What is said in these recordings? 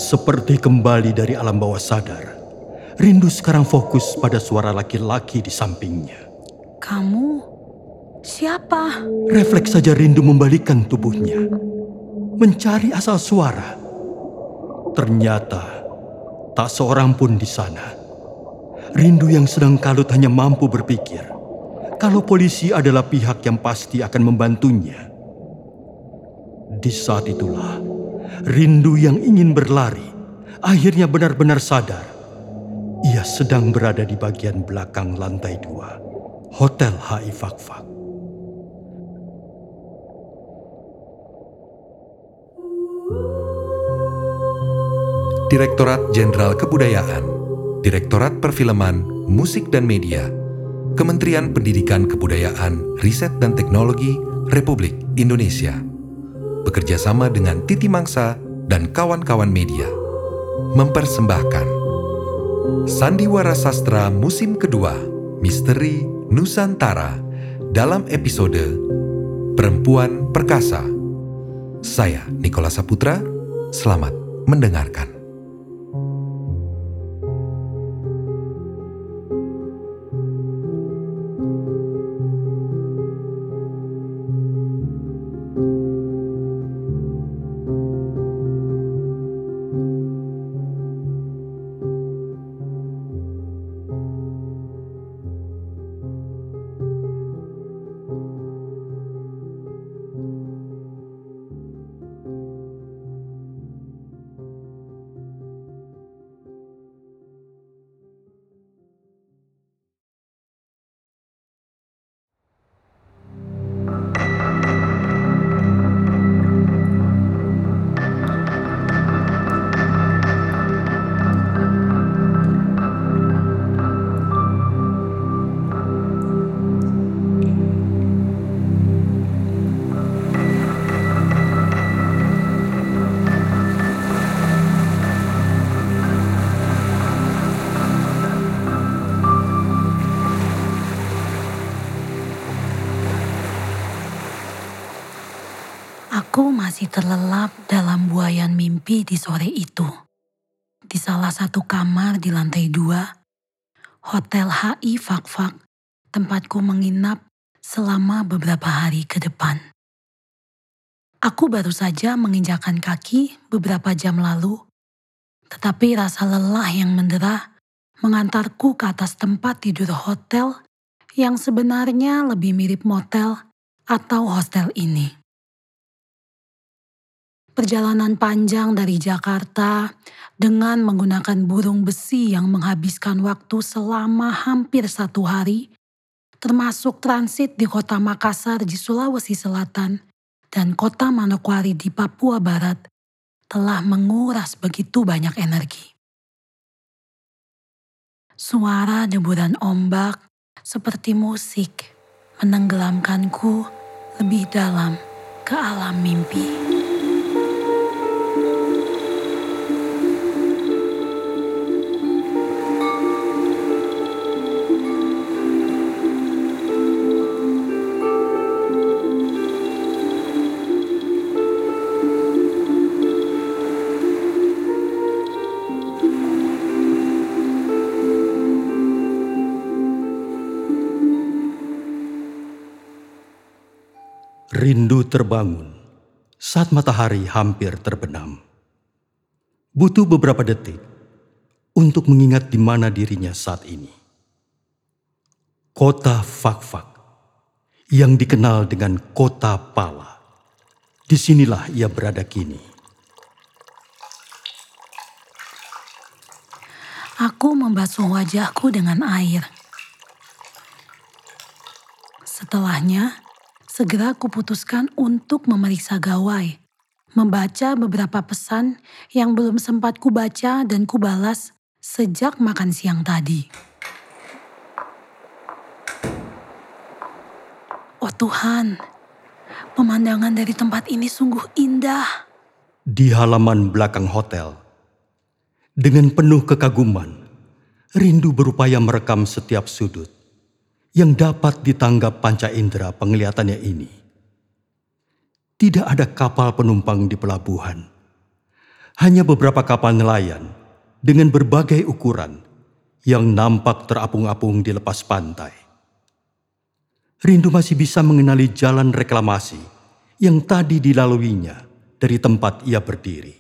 Seperti kembali dari alam bawah sadar, Rindu sekarang fokus pada suara laki-laki di sampingnya. Kamu siapa? Refleks saja Rindu membalikkan tubuhnya, mencari asal suara. Ternyata tak seorang pun di sana. Rindu yang sedang kalut hanya mampu berpikir kalau polisi adalah pihak yang pasti akan membantunya. Di saat itulah, Rindu yang ingin berlari akhirnya benar-benar sadar. Ia sedang berada di bagian belakang lantai 2, Hotel HI Fakfak. Direktorat Jenderal Kebudayaan, Direktorat Perfilman, Musik dan Media, Kementerian Pendidikan Kebudayaan, Riset dan Teknologi Republik Indonesia, bekerjasama dengan Titi Mangsa dan kawan-kawan media, mempersembahkan Sandiwara Sastra Musim Kedua, Misteri Nusantara dalam episode Perempuan Perkasa. Saya, Nikola Saputra, selamat mendengarkan. Aku masih terlelap dalam buayan mimpi di sore itu. Di salah satu kamar di lantai 2, Hotel HI Fakfak, tempatku menginap selama beberapa hari ke depan. Aku baru saja menginjakkan kaki beberapa jam lalu, tetapi rasa lelah yang mendera mengantarku ke atas tempat tidur hotel yang sebenarnya lebih mirip motel atau hostel ini. Perjalanan panjang dari Jakarta dengan menggunakan burung besi yang menghabiskan waktu selama hampir 1 hari, termasuk transit di kota Makassar di Sulawesi Selatan dan kota Manokwari di Papua Barat, telah menguras begitu banyak energi. Suara deburan ombak seperti musik menenggelamkanku lebih dalam ke alam mimpi. Rindu terbangun saat matahari hampir terbenam. Butuh beberapa detik untuk mengingat di mana dirinya saat ini. Kota Fakfak, yang dikenal dengan Kota Pala. Disinilah ia berada kini. Aku membasuh wajahku dengan air. Setelahnya, segera kuputuskan untuk memeriksa gawai, membaca beberapa pesan yang belum sempat kubaca dan kubalas sejak makan siang tadi. Oh Tuhan, pemandangan dari tempat ini sungguh indah. Di halaman belakang hotel, dengan penuh kekaguman, Rindu berupaya merekam setiap sudut yang dapat ditanggap panca indera penglihatannya ini. Tidak ada kapal penumpang di pelabuhan. Hanya beberapa kapal nelayan dengan berbagai ukuran yang nampak terapung-apung di lepas pantai. Rindu masih bisa mengenali jalan reklamasi yang tadi dilaluinya dari tempat ia berdiri.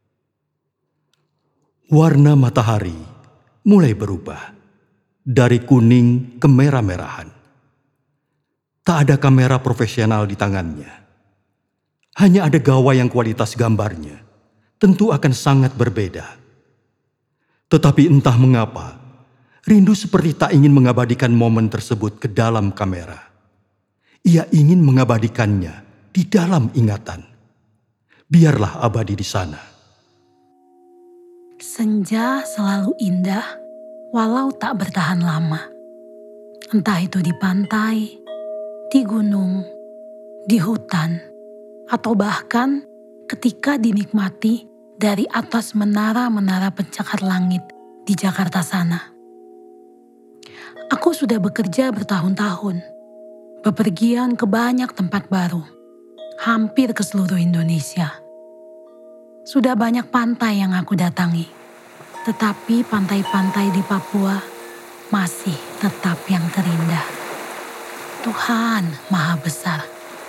Warna matahari mulai berubah dari kuning ke merah-merahan. Tak ada kamera profesional di tangannya. Hanya ada gawai yang kualitas gambarnya tentu akan sangat berbeda. Tetapi entah mengapa, Rindu seperti tak ingin mengabadikan momen tersebut ke dalam kamera. Ia ingin mengabadikannya di dalam ingatan. Biarlah abadi di sana. Senja selalu indah, walau tak bertahan lama. Entah itu di pantai, di gunung, di hutan, atau bahkan ketika dinikmati dari atas menara-menara pencakar langit di Jakarta sana. Aku sudah bekerja bertahun-tahun, bepergian ke banyak tempat baru, hampir ke seluruh Indonesia. Sudah banyak pantai yang aku datangi, tetapi pantai-pantai di Papua masih tetap yang terindah. Tuhan Maha Besar.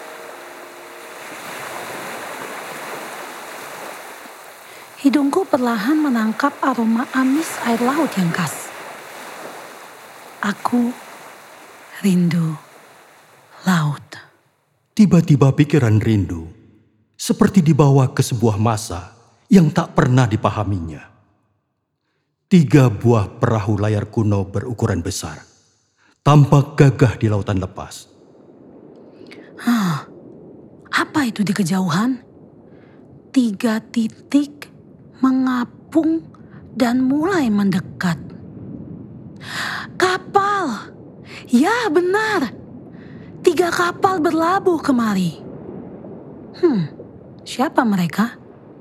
Hidungku perlahan menangkap aroma amis air laut yang khas. Aku rindu laut. Tiba-tiba pikiran Rindu seperti dibawa ke sebuah masa yang tak pernah dipahaminya. 3 buah perahu layar kuno berukuran besar, tampak gagah di lautan lepas. Apa itu di kejauhan? 3 titik mengapung dan mulai mendekat. Kapal! Ya benar, 3 kapal berlabuh kemari. Siapa mereka?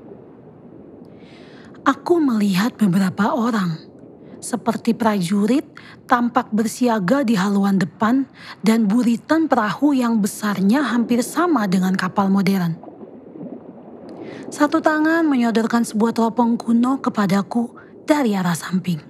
Aku melihat beberapa orang, seperti prajurit tampak bersiaga di haluan depan dan buritan perahu yang besarnya hampir sama dengan kapal modern. Satu tangan menyodorkan sebuah teropong kuno kepadaku dari arah samping.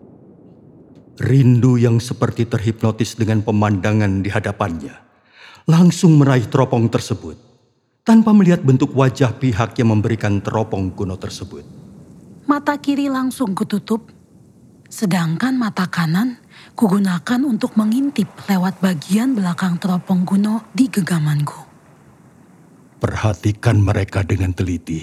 Rindu yang seperti terhipnotis dengan pemandangan di hadapannya langsung meraih teropong tersebut tanpa melihat bentuk wajah pihak yang memberikan teropong kuno tersebut. Mata kiri langsung kututup, sedangkan mata kanan kugunakan untuk mengintip lewat bagian belakang teropong kuno di genggamanku. Perhatikan mereka dengan teliti.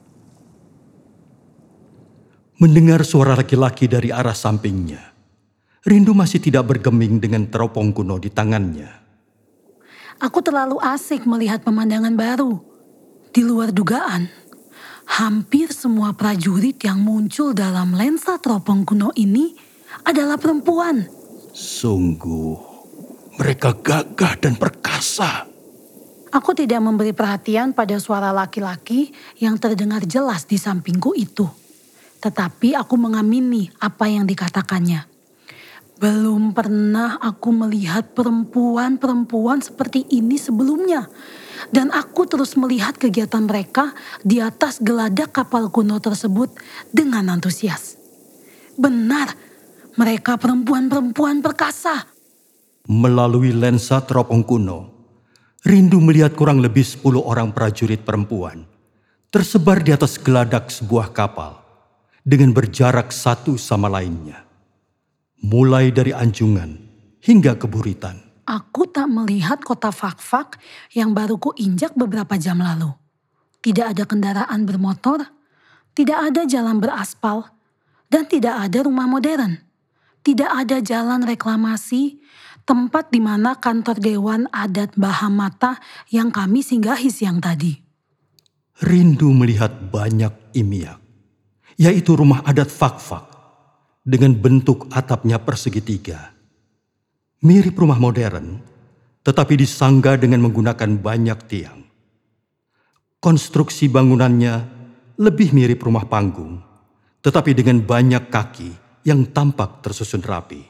Mendengar suara laki-laki dari arah sampingnya, Rindu masih tidak bergeming dengan teropong kuno di tangannya. Aku terlalu asik melihat pemandangan baru. Di luar dugaan, hampir semua prajurit yang muncul dalam lensa teropong kuno ini adalah perempuan. Sungguh, mereka gagah dan perkasa. Aku tidak memberi perhatian pada suara laki-laki yang terdengar jelas di sampingku itu. Tetapi aku mengamini apa yang dikatakannya. Belum pernah aku melihat perempuan-perempuan seperti ini sebelumnya. Dan aku terus melihat kegiatan mereka di atas geladak kapal kuno tersebut dengan antusias. Benar, mereka perempuan-perempuan perkasa. Melalui lensa teropong kuno, Rindu melihat kurang lebih 10 orang prajurit perempuan tersebar di atas geladak sebuah kapal dengan berjarak satu sama lainnya. Mulai dari anjungan hingga ke buritan. Aku tak melihat kota Fakfak yang baru ku injak beberapa jam lalu. Tidak ada kendaraan bermotor, tidak ada jalan beraspal, dan tidak ada rumah modern. Tidak ada jalan reklamasi, tempat di mana kantor Dewan Adat Bahamata yang kami singgahi siang tadi. Rindu melihat banyak imiak, yaitu rumah adat Fakfak dengan bentuk atapnya persegi 3. Mirip rumah modern, tetapi disangga dengan menggunakan banyak tiang. Konstruksi bangunannya lebih mirip rumah panggung, tetapi dengan banyak kaki yang tampak tersusun rapi.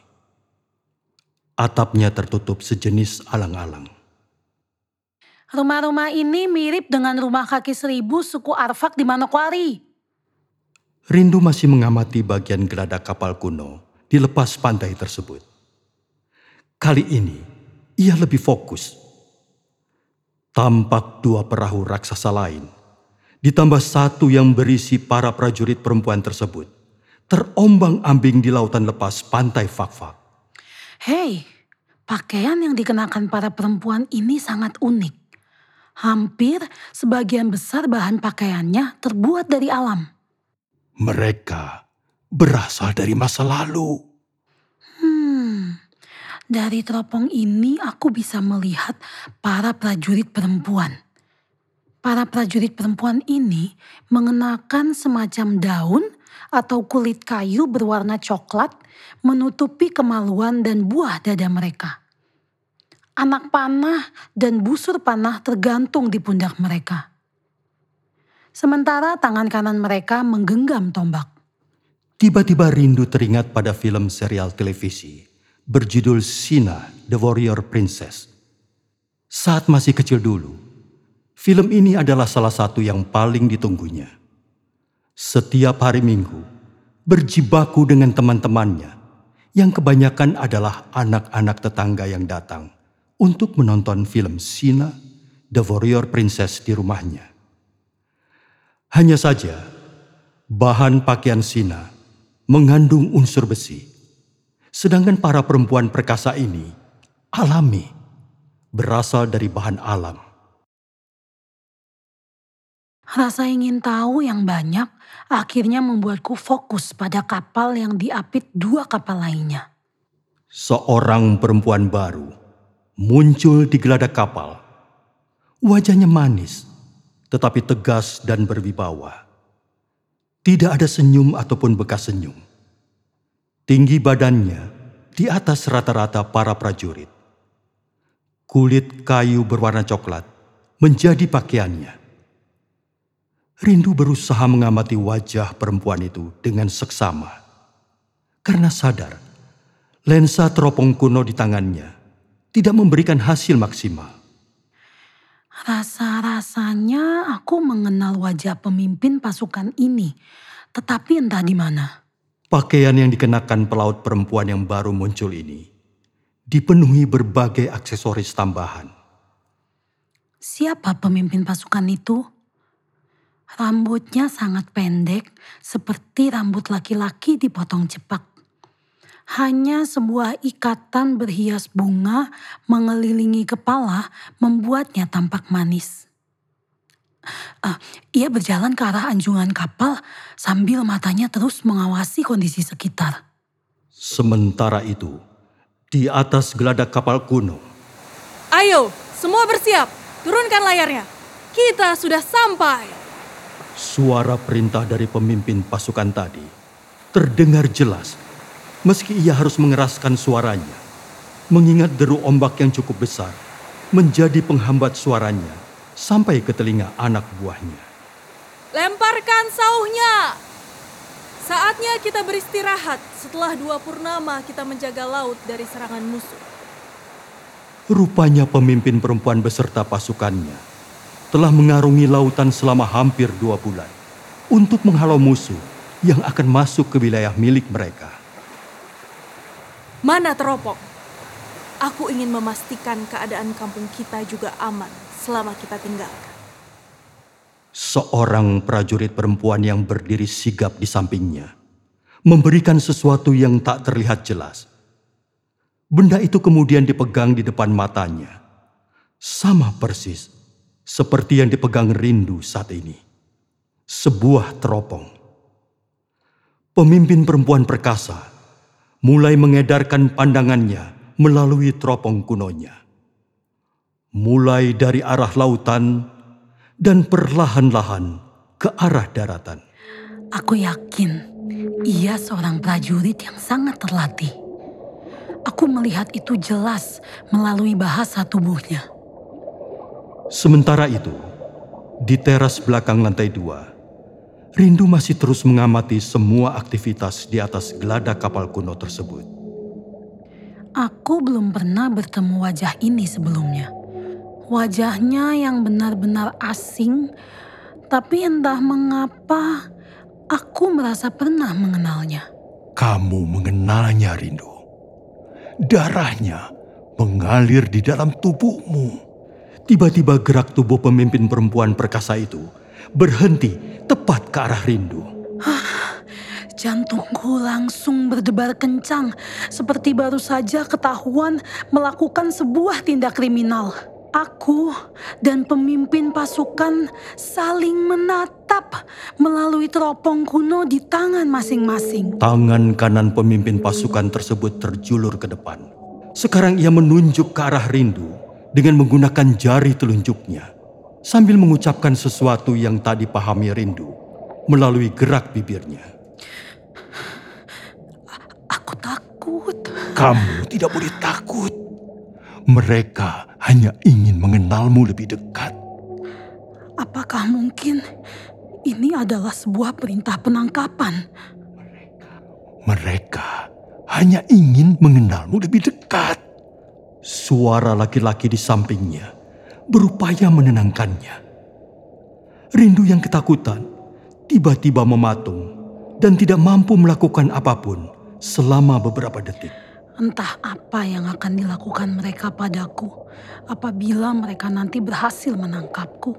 Atapnya tertutup sejenis alang-alang. Rumah-rumah ini mirip dengan rumah kaki 1000 suku Arfak di Manokwari. Rindu masih mengamati bagian geladak kapal kuno di lepas pantai tersebut. Kali ini, ia lebih fokus. Tampak dua perahu raksasa lain, ditambah satu yang berisi para prajurit perempuan tersebut, terombang-ambing di lautan lepas pantai Fak-Fak. Hei, pakaian yang dikenakan para perempuan ini sangat unik. Hampir sebagian besar bahan pakaiannya terbuat dari alam. Mereka berasal dari masa lalu. Dari teropong ini aku bisa melihat para prajurit perempuan. Para prajurit perempuan ini mengenakan semacam daun atau kulit kayu berwarna coklat menutupi kemaluan dan buah dada mereka. Anak panah dan busur panah tergantung di pundak mereka. Sementara tangan kanan mereka menggenggam tombak. Tiba-tiba Rindu teringat pada film serial televisi berjudul Sina, The Warrior Princess. Saat masih kecil dulu, film ini adalah salah satu yang paling ditunggunya. Setiap hari Minggu, berjibaku dengan teman-temannya, yang kebanyakan adalah anak-anak tetangga yang datang untuk menonton film Sina, The Warrior Princess di rumahnya. Hanya saja, bahan pakaian Sina mengandung unsur besi. Sedangkan para perempuan perkasa ini alami, berasal dari bahan alam. Rasa ingin tahu yang banyak akhirnya membuatku fokus pada kapal yang diapit dua kapal lainnya. Seorang perempuan baru muncul di geladak kapal. Wajahnya manis, tetapi tegas dan berwibawa. Tidak ada senyum ataupun bekas senyum. Tinggi badannya di atas rata-rata para prajurit. Kulit kayu berwarna coklat menjadi pakaiannya. Rindu berusaha mengamati wajah perempuan itu dengan seksama. Karena sadar, lensa teropong kuno di tangannya tidak memberikan hasil maksimal. Rasa-rasanya aku mengenal wajah pemimpin pasukan ini, tetapi entah di mana. Pakaian yang dikenakan pelaut perempuan yang baru muncul ini dipenuhi berbagai aksesoris tambahan. Siapa pemimpin pasukan itu? Rambutnya sangat pendek, seperti rambut laki-laki dipotong cepak. Hanya sebuah ikatan berhias bunga mengelilingi kepala membuatnya tampak manis. Ia berjalan ke arah anjungan kapal sambil matanya terus mengawasi kondisi sekitar. Sementara itu, di atas geladak kapal kuno. Ayo, semua bersiap. Turunkan layarnya. Kita sudah sampai. Suara perintah dari pemimpin pasukan tadi terdengar jelas, meski ia harus mengeraskan suaranya, mengingat deru ombak yang cukup besar menjadi penghambat suaranya sampai ke telinga anak buahnya. Lemparkan sauhnya. Saatnya kita beristirahat setelah 2 purnama kita menjaga laut dari serangan musuh. Rupanya pemimpin perempuan beserta pasukannya telah mengarungi lautan selama hampir 2 bulan untuk menghalau musuh yang akan masuk ke wilayah milik mereka. Mana teropong? Aku ingin memastikan keadaan kampung kita juga aman selama kita tinggalkan. Seorang prajurit perempuan yang berdiri sigap di sampingnya memberikan sesuatu yang tak terlihat jelas. Benda itu kemudian dipegang di depan matanya, sama persis seperti yang dipegang Rindu saat ini. Sebuah teropong. Pemimpin perempuan perkasa mulai mengedarkan pandangannya melalui teropong kunonya. Mulai dari arah lautan dan perlahan-lahan ke arah daratan. Aku yakin ia seorang prajurit yang sangat terlatih. Aku melihat itu jelas melalui bahasa tubuhnya. Sementara itu, di teras belakang lantai 2, Rindu masih terus mengamati semua aktivitas di atas geladak kapal kuno tersebut. Aku belum pernah bertemu wajah ini sebelumnya. Wajahnya yang benar-benar asing, tapi entah mengapa Aku merasa pernah mengenalnya. Kamu mengenalnya, Rindu. Darahnya mengalir di dalam tubuhmu. Tiba-tiba gerak tubuh pemimpin perempuan perkasa itu berhenti tepat ke arah Rindu. Jantungku langsung berdebar kencang, seperti baru saja ketahuan melakukan sebuah tindak kriminal. Aku dan pemimpin pasukan saling menatap melalui teropong kuno di tangan masing-masing. Tangan kanan pemimpin pasukan tersebut terjulur ke depan. Sekarang ia menunjuk ke arah Rindu dengan menggunakan jari telunjuknya sambil mengucapkan sesuatu yang tak dipahami Rindu melalui gerak bibirnya. Aku takut. Kamu tidak boleh takut. Mereka hanya ingin mengenalmu lebih dekat. Apakah mungkin ini adalah sebuah perintah penangkapan? Mereka hanya ingin mengenalmu lebih dekat. Suara laki-laki di sampingnya berupaya menenangkannya. Rindu yang ketakutan tiba-tiba mematung dan tidak mampu melakukan apapun selama beberapa detik. Entah apa yang akan dilakukan mereka padaku apabila mereka nanti berhasil menangkapku.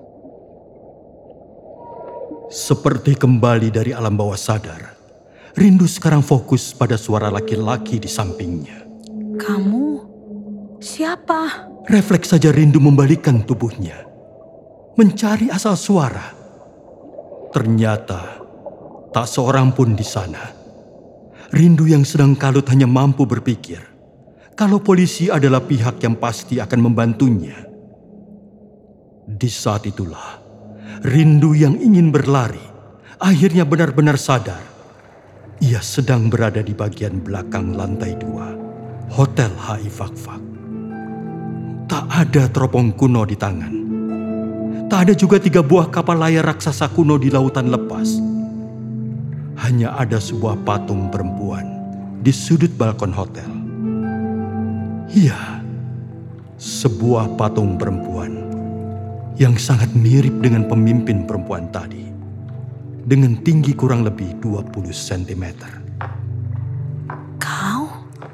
Seperti kembali dari alam bawah sadar, Rindu sekarang fokus pada suara laki-laki di sampingnya. Kamu siapa? Refleks saja Rindu membalikkan tubuhnya, mencari asal suara. Ternyata tak seorang pun di sana. Rindu yang sedang kalut hanya mampu berpikir kalau polisi adalah pihak yang pasti akan membantunya. Di saat itulah, Rindu yang ingin berlari akhirnya benar-benar sadar. Ia sedang berada di bagian belakang lantai 2, Hotel HI Fakfak. Tak ada teropong kuno di tangan. Tak ada juga 3 buah kapal layar raksasa kuno di lautan lepas. Hanya ada sebuah patung perempuan di sudut balkon hotel. Ya, sebuah patung perempuan yang sangat mirip dengan pemimpin perempuan tadi, dengan tinggi kurang lebih 20 cm. Kau?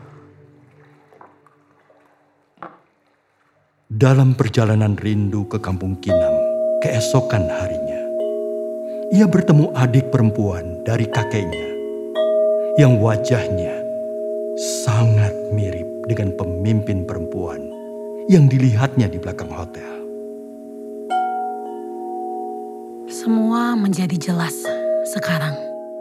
Dalam perjalanan Rindu ke Kampung Kinam keesokan harinya, ia bertemu adik perempuan dari kakeknya yang wajahnya sangat mirip dengan pemimpin perempuan yang dilihatnya di belakang hotel. Semua menjadi jelas sekarang.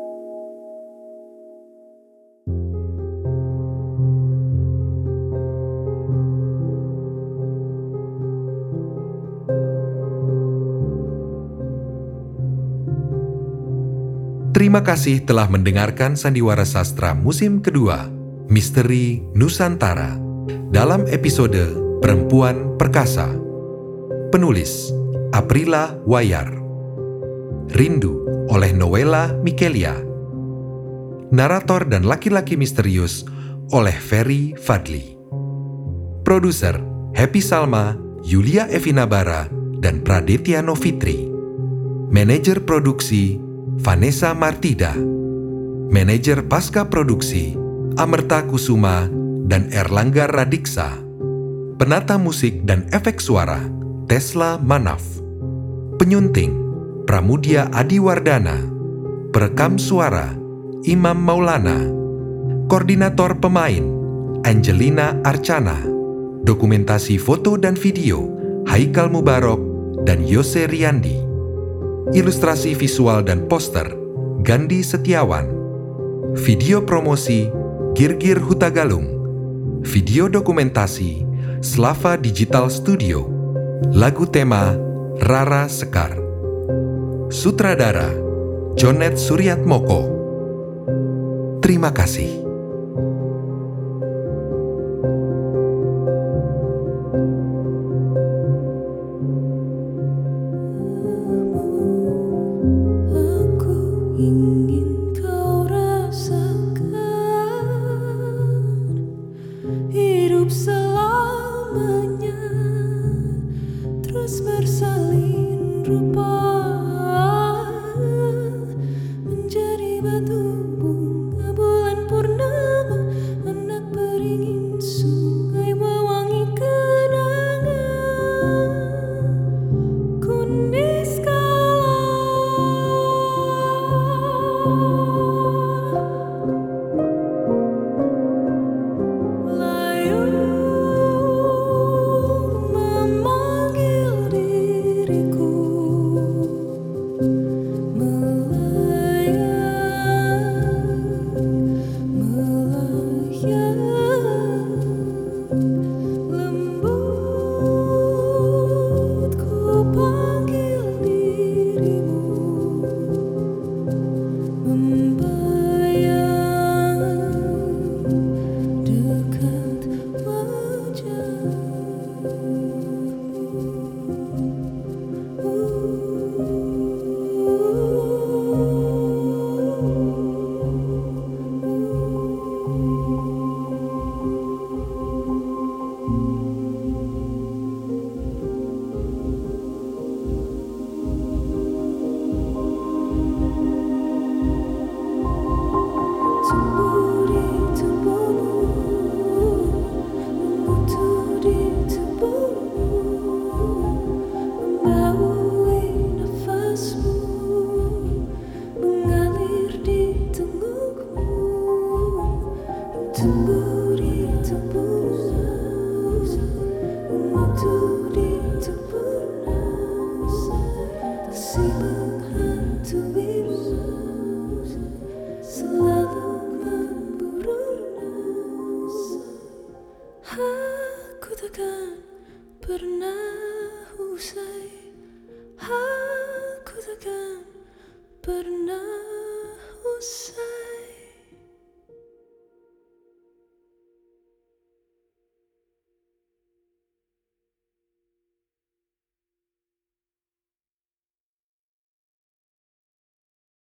Terima kasih telah mendengarkan Sandiwara Sastra musim kedua, Misteri Nusantara, dalam episode Perempuan Perkasa. Penulis, Aprila Wayar. Rindu oleh Noella Mikelia. Narator dan laki-laki misterius oleh Ferry Fadli. Produser, Happy Salma, Yulia Evina Bara, dan Praditya Novitri. Manajer produksi, Vanessa Martida. Manajer pasca produksi, Amerta Kusuma dan Erlangga Radiksa. Penata musik dan efek suara, Tesla Manaf. Penyunting, Pramudia Adiwardana. Perekam suara, Imam Maulana. Koordinator pemain, Angelina Archana. Dokumentasi foto dan video, Haikal Mubarok dan Yose Riyandi. Ilustrasi visual dan poster, Gandhi Setiawan. Video promosi, Girgir Hutagalung. Video dokumentasi, Slava Digital Studio. Lagu tema, Rara Sekar. Sutradara, Jonet Suryatmoko. Terima kasih. Ingin kau rasakan hidup selamanya, terus bersalin rupa menjadi takkan pernah usai. Aku takkan pernah usai.